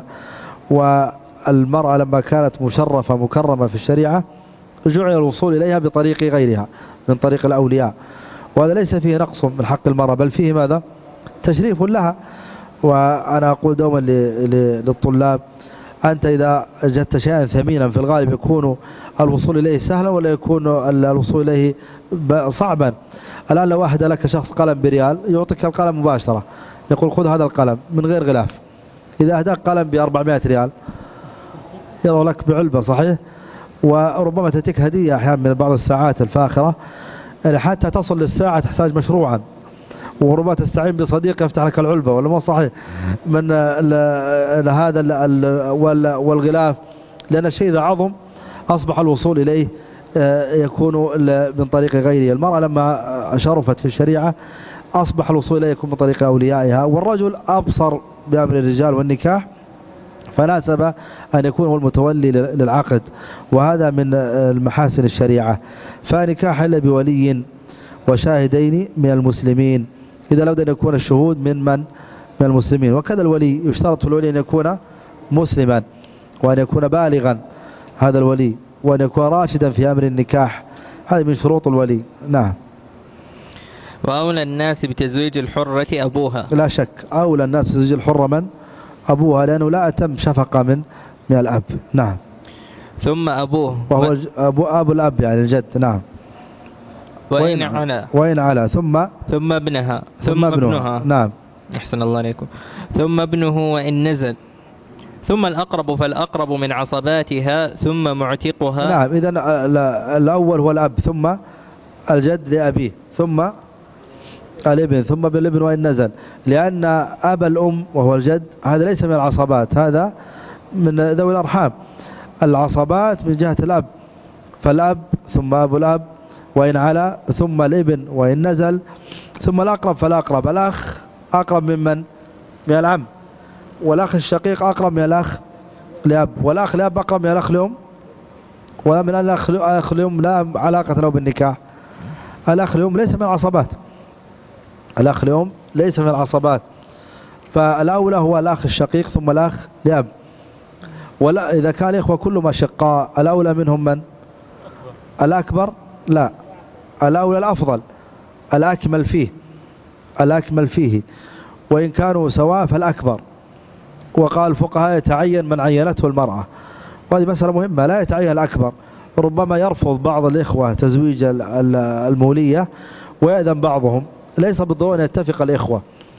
والمرأة لما كانت مشرفة مكرمة في الشريعة جعل الوصول إليها بطريق غيرها من طريق الأولياء، وهذا ليس فيه نقص من حق المرأة، بل فيه ماذا؟ تشريف لها. وأنا أقول دوما للطلاب: أنت إذا جدت شيئا ثمينا في الغالب يكون الوصول إليه سهلا ولا يكون الوصول إليه صعبا. الآن لو واحد لك شخص قلم بريال يعطيك القلم مباشرة، يقول: خذ هذا القلم من غير غلاف. إذا أهداك قلم بأربعمائة ريال يضع لك بعلبة، صحيح؟ وربما تأتيك هدية أحيانا من بعض الساعات الفاخرة، يعني حتى تصل للساعة تحتاج مشروعا، وربما تستعين بصديق يفتح لك العلبة، ولا ما صحيح؟ من هذا والغلاف، لأن الشيء إذا عظم أصبح الوصول إليه يكون من طريق غيره. المرأة لما شرفت في الشريعة أصبح الوصول إليه يكون من طريق أوليائها. والرجل أبصر بأمر الرجال والنكاح، فناسب أن يكون هو المتولي للعقد، وهذا من المحاسن الشريعة. فنكاح إلا بولي وشاهدين من المسلمين، إذا لابد أن يكون الشهود من من من المسلمين. وكذا الولي يشترط في الولي أن يكون مسلما، وأن يكون بالغا هذا الولي، وأن يكون راشدا في أمر النكاح. هذه من شروط الولي. نعم. وأولى الناس بتزويج الحرة أبوها. لا شك أولى الناس بتزويج الحرة من؟ أبوها، لأنه لا أتم شفقة من من الأب. نعم. ثم أبوه، وهو أبو أبو الأب يعني الجد. نعم. وإن على وإن على ثم ثم ابنها ثم, ثم ابنها. ابنها. نعم. أحسن الله عليكم. ثم ابنه وإن نزل. ثم الأقرب فالأقرب من عصباتها، ثم معتقها. نعم. إذن الأول هو الأب، ثم الجد لأبيه، ثم الابن، ثم بالابن وإن نزل، لأن أبا الأم وهو الجد هذا ليس من العصبات، هذا من ذوي الأرحام. العصبات من جهة الأب، فالأب ثم أبو الأب وإن على، ثم الابن وإن نزل، ثم الأقرب فالأقرب. الأخ أقرب من من؟ من العم. والأخ الشقيق أقرب من الأخ لأب، والأخ لأب أقرب من الأخ لأم، ومن الأخ لأم لا علاقة له بالنكاح. الأخ لأم ليس من العصبات، الأخ لأم ليس من العصبات. فالأولى هو الأخ الشقيق ثم الأخ لأب. ولا إذا كان إخوة كلهم أشقاء الأولى منهم من؟ الأكبر؟ لا، الأولى الأفضل الأكمل فيه، الأكمل فيه. وإن كانوا سواء فالأكبر. وقال الفقهاء يتعين من عينته المرأة، وهذه مسألة مهمة. لا يتعين الأكبر، ربما يرفض بعض الإخوة تزويج المولية ويأذن بعضهم، ليس بالضرورة أن يتفق الإخوة.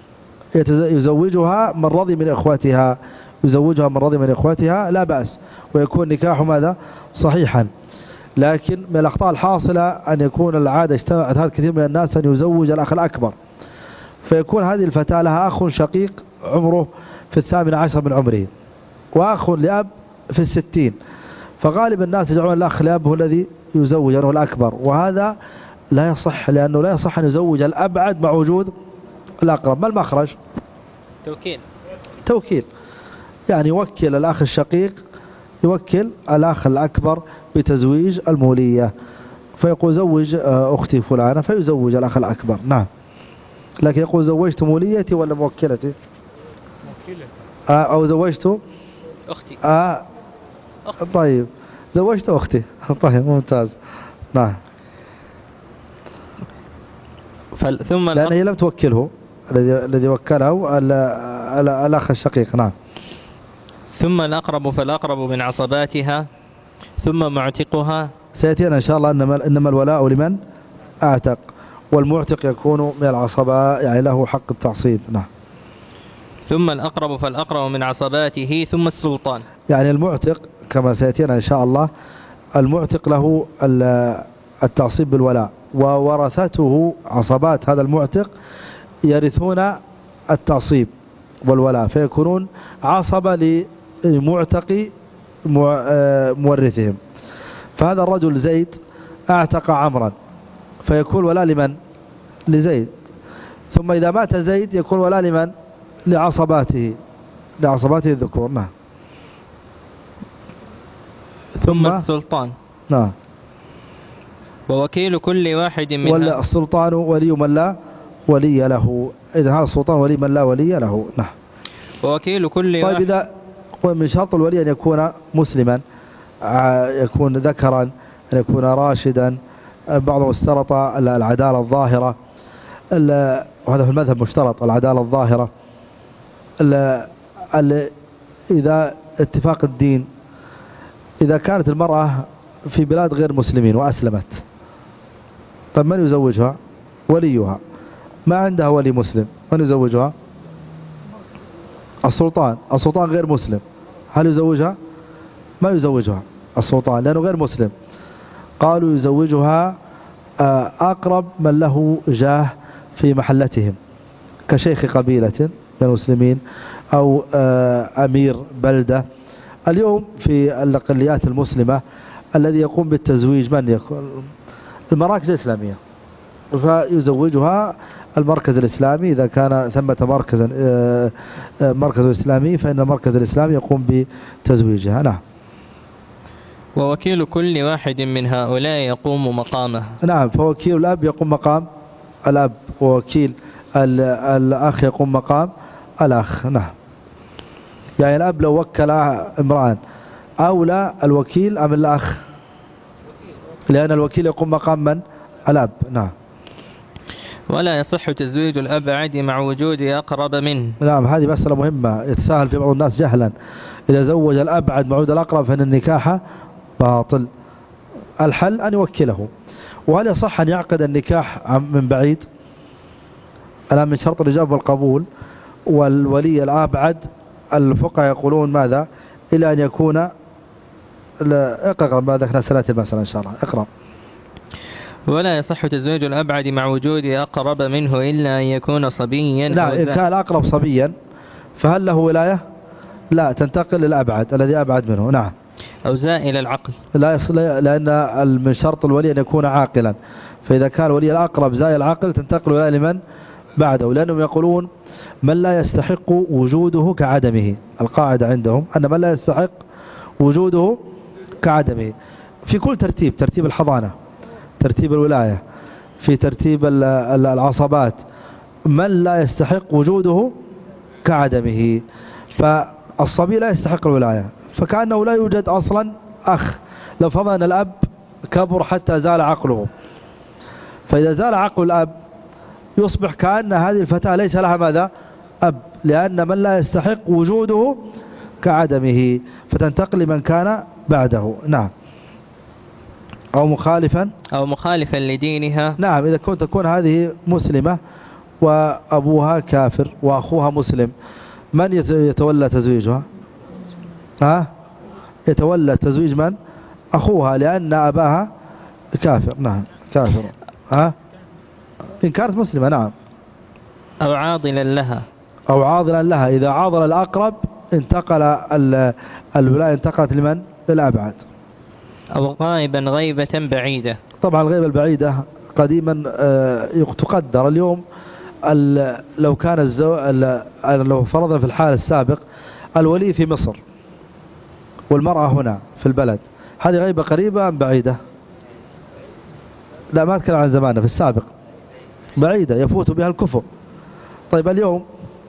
يزوجها من رضي من إخواتها، يزوجها من رضي من إخواتها لا بأس، ويكون نكاح ماذا؟ صحيحا. لكن من الأخطاء الحاصلة أن يكون العادة اجتمعت هذا كثير من الناس أن يزوج الأخ الأكبر، فيكون هذه الفتاة لها أخ شقيق عمره في الثامن عشر من عمره، وأخ لأب في الستين، فغالب الناس يجعلون الأخ لأب هو الذي يزوج أنه الأكبر، وهذا لا يصح، لأنه لا يصح أن يزوج الأبعد مع وجود الأقرب. ما المخرج؟ توكيل. توكيل، يعني يوكل الأخ الشقيق، يوكل الأخ الأكبر بتزويج المولية، فيقول زوج أختي فلانة فيزوج الأخ الأكبر. نعم. لكن يقول زوجت موليتي ولا موكلتي؟ موكلتي. آه أو زوجت أختي. آه أختي. طيب زوجت أختي. طيب ممتاز. نعم. ثم لأن هي لم توكله، الذي الذي وكله الأخ الشقيق. نعم. ثم الأقرب فالأقرب من عصباتها، ثم معتقها. سيأتينا إن شاء الله إنما, إنما الولاء لمن أعتق. والمعتق يكون من العصبة يعني له حق التعصيب. نعم. ثم الأقرب فالأقرب من عصباته ثم السلطان. يعني المعتق كما سيأتينا إن شاء الله المعتق له التعصيب بالولاء، وورثته عصبات هذا المعتق يرثون التعصيب والولاء، فيكونون عصبة لمعتق مورثهم. فهذا الرجل زيد اعتق عمرا فيكون ولاء لمن؟ لزيد. ثم إذا مات زيد يكون ولاء لمن؟ لعصباته لعصباته الذكور. نعم. ثم السلطان. نعم. ووكيل كل واحد منها. ولا السلطان ولي من لا ولي له، إذا هذا السلطان ولي من لا ولي له. نعم. ووكيل كل واحد. طيب إذا من شرط الولي أن يكون مسلما، يكون ذكرا، أن يكون راشدا، بعضهم اشترط العدالة الظاهرة، وهذا في المذهب مشترط العدالة الظاهرة. إذا اتفاق الدين، إذا كانت المرأة في بلاد غير مسلمين وأسلمت، طيب من يزوجها؟ وليها. ما عندها ولي مسلم، من يزوجها؟ السلطان. السلطان غير مسلم، هل يزوجها؟ ما يزوجها السلطان لأنه غير مسلم. قالوا يزوجها أقرب من له جاه في محلتهم، كشيخ قبيلة من المسلمين أو أمير بلدة. اليوم في الأقليات المسلمة الذي يقوم بالتزويج من يكون؟ المراكز الإسلامية، فيزوجها المركز الإسلامي إذا كان ثمة مركز مركز إسلامي، فإن المركز الإسلامي يقوم بتزويجها. نعم. ووكيل كل واحد من هؤلاء يقوم مقامه. نعم. فوكيل الأب يقوم مقام الأب، ووكيل الأخ يقوم مقام الأخ. نعم. يعني الأب لو وكل امرأة أولى الوكيل أم الأخ؟ لأن الوكيل يقوم مقام من؟ الأب. نعم. ولا يصح تزويج الأبعد مع وجود أقرب منه. نعم. هذه مسألة مهمة يتساهل في بعض الناس جهلا. إذا زوج الأبعد مع وجود الأقرب فإن النكاح باطل. الحل أن يوكله. وهل يصح أن يعقد النكاح من بعيد؟ الآن من شرط الإجابة والقبول والولي الأبعد الفقهاء يقولون ماذا؟ إلى أن يكون اقرأ ما ذكرنا سنة المسألة إن شاء الله. اقرأ. ولا يصح تزويج الأبعد مع وجود أقرب منه إلا أن يكون صبيا. لا، إن كان الأقرب صبيا فهل له ولاية؟ لا، تنتقل للأبعد الذي أبعد منه. نعم. أو زائل العقل. لا يصل، لأن من شرط الولي أن يكون عاقلا، فإذا كان ولي الأقرب زائل العقل تنتقل ولاية لمن بعده، لأنهم يقولون من لا يستحق وجوده كعدمه. القاعدة عندهم أن من لا يستحق وجوده كعدمه في كل ترتيب، ترتيب الحضانة، ترتيب الولاية، في ترتيب العصبات، من لا يستحق وجوده كعدمه. فالصبي لا يستحق الولاية، فكأنه لا يوجد أصلا أخ. لو فرضنا أن الأب كبر حتى زال عقله، فإذا زال عقل الأب يصبح كأن هذه الفتاة ليس لها ماذا؟ أب، لأن من لا يستحق وجوده كعدمه، فتنتقل لمن كان بعده. نعم. أو مخالفا أو مخالفا لدينها. نعم. إذا كنت تكون هذه مسلمة وأبوها كافر وأخوها مسلم، من يتولى تزويجها؟ ها؟ يتولى تزويج من؟ أخوها، لأن أباها كافر. نعم، كافر. ها؟ إن كانت مسلمة. نعم. أو عاضلا لها. أو عاضلا لها. إذا عاضل الأقرب انتقل الولاية انتقلت لمن؟ للأبعد. أو غائبا غيبة بعيدة. طبعا الغيبة البعيدة قديما تقدر. اليوم لو كان الزو... لو فرضنا في الحال السابق الولي في مصر والمرأة هنا في البلد، هذه غيبة قريبة أم بعيدة؟ لا، ما أتكلم عن زماننا، في السابق بعيدة يفوت بها الكفر. طيب اليوم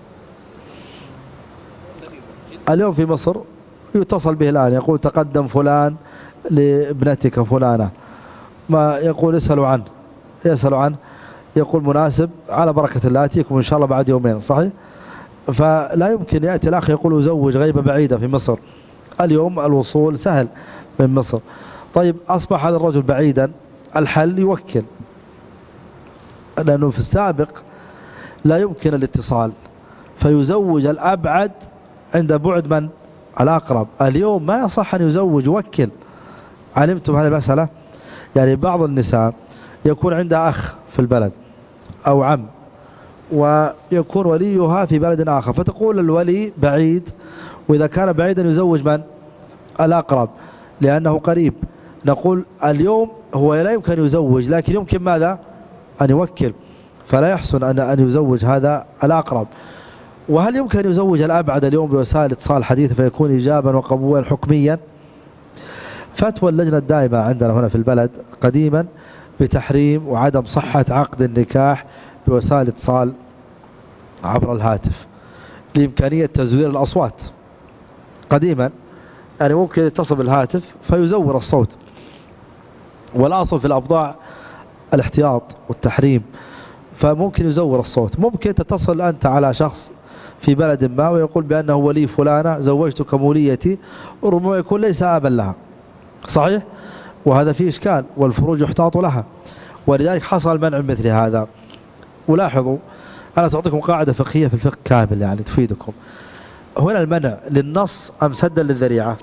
اليوم في مصر يتصل به الآن يقول تقدم فلان لابنتك فلانة، ما يقول اسألوا عنه، يسألوا عنه، يقول مناسب، على بركة الله أتيكم إن شاء الله بعد يومين. صحيح؟ فلا يمكن يأتي الأخ يقول أزوج غيبة بعيدة في مصر. اليوم الوصول سهل من مصر. طيب أصبح هذا الرجل بعيدا، الحل يوكل لأنه في السابق لا يمكن الاتصال، فيزوج الأبعد عند بعد من الأقرب. اليوم ما يصح أن يزوج وكل. علمتم هذه المسألة؟ يعني بعض النساء يكون عندها أخ في البلد أو عم، ويكون وليها في بلد آخر، فتقول الولي بعيد، وإذا كان بعيدا يزوج من الأقرب لأنه قريب. نقول اليوم هو لا يمكن أن يزوج، لكن يمكن ماذا؟ أن يوكل، فلا يحسن أن أن يزوج هذا الأقرب. وهل يمكن أن يزوج الأبعد اليوم بوسائل اتصال حديثة فيكون إجابا وقبولا حكميا؟ فتوى اللجنة الدائمة عندنا هنا في البلد قديما بتحريم وعدم صحة عقد النكاح بوسائل اتصال عبر الهاتف لإمكانية تزوير الأصوات قديما. يعني ممكن يتصل بالهاتف فيزور الصوت، والأصل في الأبضاع الاحتياط والتحريم، فممكن يزور الصوت. ممكن تتصل أنت على شخص في بلد ما ويقول بأنه ولي فلانة زوجتك موليتي، وربما يكون ليس آبا لها، صحيح؟ وهذا فيه إشكال، والفروج يحتاط لها، ولذلك حصل المنع مثل هذا. ولاحظوا، أنا سأعطيكم قاعدة فقهية في الفقه كامل يعني تفيدكم. هنا المنع للنص أم سدا للذريعة؟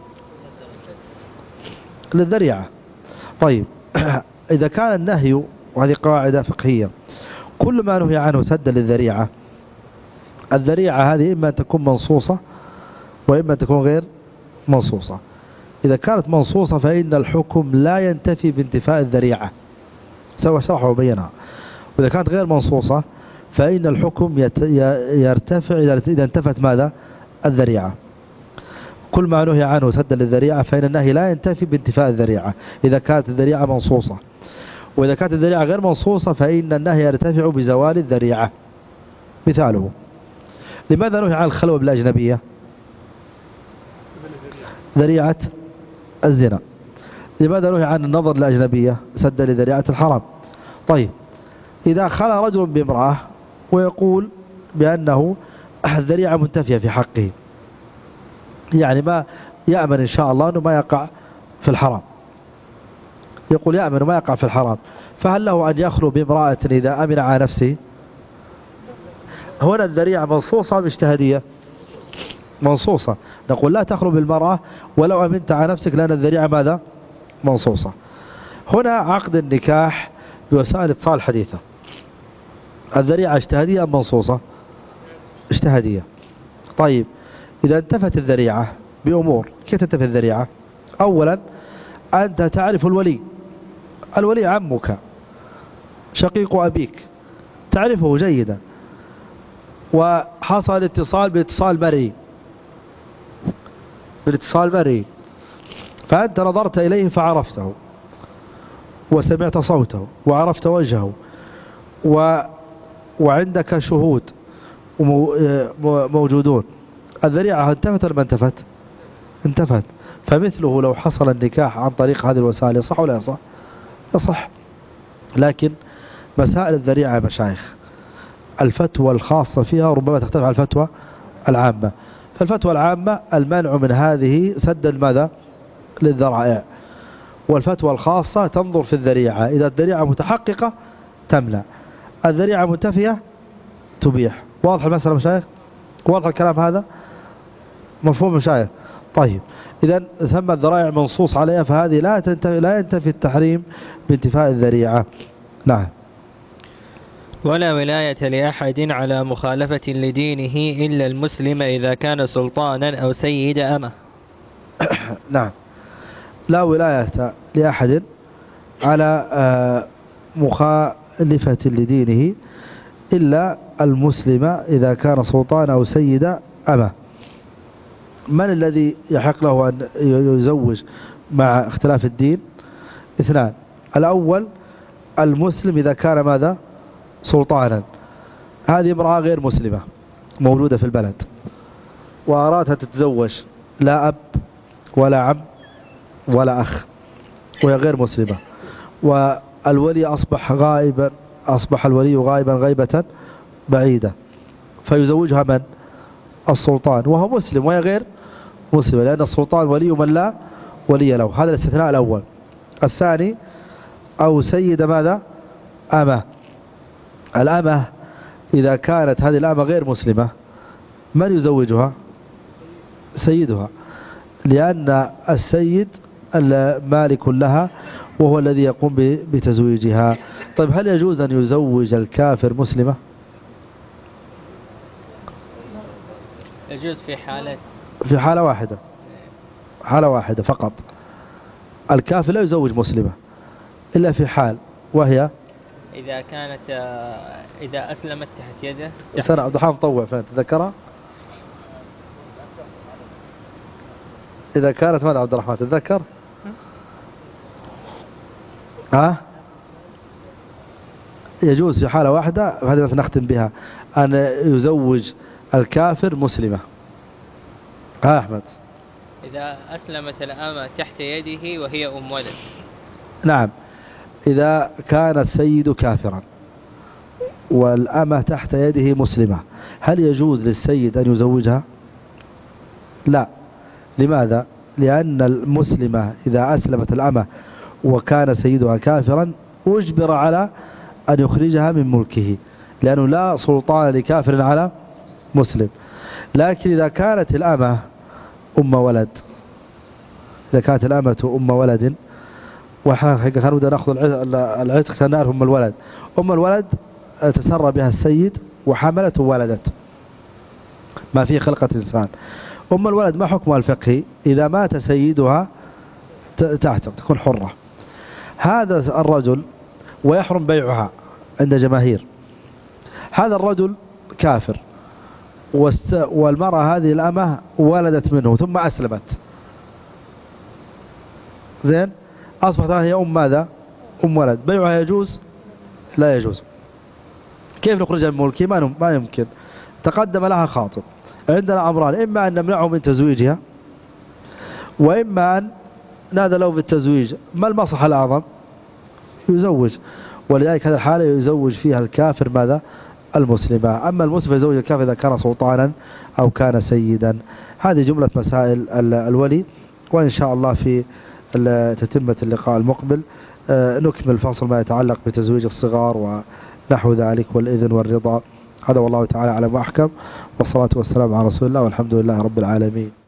للذريعة. طيب إذا كان النهي، وهذه قاعدة فقهية، كل ما نهي عنه سدا للذريعة، الذريعة هذه إما أن تكون منصوصة وإما أن تكون غير منصوصة. إذا كانت منصوصة فإن الحكم لا ينتفي بانتفاء الذريعة، سوى شرحه وبينها. وإذا كانت غير منصوصة فإن الحكم يرتفع إذا انتفت ماذا؟ الذريعة. كل ما نهي عنه سدا للذريعة فإن النهي لا ينتفي بانتفاء الذريعة إذا كانت الذريعة منصوصة، وإذا كانت الذريعة غير منصوصة فإن النهي يرتفع بزوال الذريعة. مثاله: لماذا نهي عن الخلوة بالأجنبية؟ ذريعة الزنا. لماذا نهي عن النظر للأجنبية؟ سدا لذريعة الحرام. طيب إذا خلى رجل بامرأة ويقول بأنه الذريعة منتفية في حقه، يعني ما يأمن إن شاء الله أنه ما يقع في الحرام، يقول يأمن ما يقع في الحرام، فهل له أن يخلو بامرأة إذا أمن على نفسه؟ هنا الذريعة منصوصة باجتهادية، منصوصة. نقول لا تخلو بالمرأة ولو أمنت على نفسك، لأن الذريعة ماذا؟ منصوصة. هنا عقد النكاح بوسائل اتصال حديثة، الذريعة اجتهادية أم منصوصة؟ اجتهادية. طيب إذا انتفت الذريعة بأمور، كيف تنتفي الذريعة؟ أولا أنت تعرف الولي، الولي عمك شقيق أبيك، تعرفه جيدا، وحصل اتصال باتصال مرئي، بالاتصال مرئي، فأنت نظرت إليه فعرفته وسمعت صوته وعرفت وجهه و... وعندك شهود موجودون، الذريعة انتفت ولا ما انتفت؟ انتفت. فمثله لو حصل النكاح عن طريق هذه الوسائل يصح ولا يصح؟ يصح. لكن مسائل الذريعة يا مشايخ الفتوى الخاصة فيها ربما تختلف عن الفتوى العامة. فالفتوى العامة المنع من هذه سدا ماذا؟ للذرائع. والفتوى الخاصة تنظر في الذريعة، إذا الذريعة متحققة تمنع، الذريعة منتفية تبيح. واضح المسألة مشايخ؟ واضح الكلام هذا؟ مفهوم مشايخ؟ طيب إذا ثم الذرائع منصوص عليها، فهذه لا تنتفي لا ينتفي التحريم بانتفاء الذريعة. نعم. ولا ولاية لأحد على مخالفة لدينه إلا المسلم إذا كان سلطانا أو سيد أمه. نعم، لا ولاية لأحد على مخالفة لدينه إلا المسلم إذا كان سلطان أو سيد أمه. من الذي يحق له أن يزوج مع اختلاف الدين؟ اثنان: الأول المسلم إذا كان ماذا؟ سلطانا. هذه امرأة غير مسلمة مولودة في البلد وأرادت تتزوج، لا أب ولا عم ولا أخ، وهي غير مسلمة، والولي أصبح غائبا، أصبح الولي غائبا غيبة بعيدة، فيزوجها من؟ السلطان، وهو مسلم وهي غير مسلمة، لأن السلطان ولي من لا ولي له. هذا الاستثناء الأول. الثاني: أو سيد ماذا؟ أمه. الأمة إذا كانت هذه الأمة غير مسلمة من يزوجها؟ سيدها، لأن السيد مالك لها وهو الذي يقوم بتزويجها. طيب هل يجوز أن يزوج الكافر مسلمة؟ يجوز في حالة في حالة واحدة، حالة واحدة فقط. الكافر لا يزوج مسلمة إلا في حال، وهي إذا كانت إذا أسلمت تحت يده. سنة عبد الرحمن مطوع فين تذكرها؟ إذا كانت ماذا عبد الرحمن تتذكر؟ ها؟ يجوز في حالة واحدة، هذه سنختم بها، أن يزوج الكافر مسلمة. ها أحمد؟ إذا أسلمت الأمة تحت يده وهي أم ولد. نعم، إذا كان السيد كافرا والأمة تحت يده مسلمة، هل يجوز للسيد أن يزوجها؟ لا. لماذا؟ لأن المسلمة إذا أسلمت الأمة وكان سيدها كافرا أجبر على أن يخرجها من ملكه، لأنه لا سلطان لكافر على مسلم. لكن إذا كانت الأمة أم ولد، إذا كانت الأمة أم ولد، وحقا كانوا بدنا نأخذ العتق سنعرف أم الولد، أم الولد تسرى بها السيد وحملت وولدت، ما فيه خلقة إنسان. أم الولد ما حكمها الفقهي؟ إذا مات سيدها تعتق، تكون حرة. هذا الرجل ويحرم بيعها عند جماهير. هذا الرجل كافر والمرأة هذه الأمة ولدت منه ثم أسلمت، زين، أصبحت هي أم ماذا؟ أم ولد، بيعها يجوز؟ لا يجوز. كيف نخرجها من ملكه؟ ما يمكن. تقدم لها خاطب. عندنا أمران، إما أن نمنعه من تزويجها، وإما أن نادى له بالتزويج. ما المصلحة الأعظم؟ يزوج. ولذلك هذه الحالة يزوج فيها الكافر ماذا؟ المسلمة. أما المسلم يزوج الكافر إذا كان سلطانا أو كان سيدا. هذه جملة مسائل الولي، وإن شاء الله في تتمة اللقاء المقبل نكمل الفصل ما يتعلق بتزويج الصغار ونحو ذلك والإذن والرضا. هذا والله تعالى أعلم وأحكم، والصلاة والسلام على رسول الله، والحمد لله رب العالمين.